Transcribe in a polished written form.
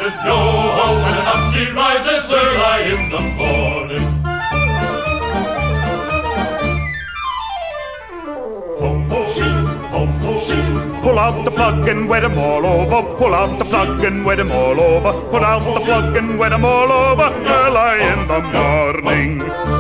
rises, yo-ho, and up she rises early in the morning. Pull out the plug and wet 'em all over. Pull out the plug and wet 'em all over. Pull out the plug and wet 'em all over early in the morning.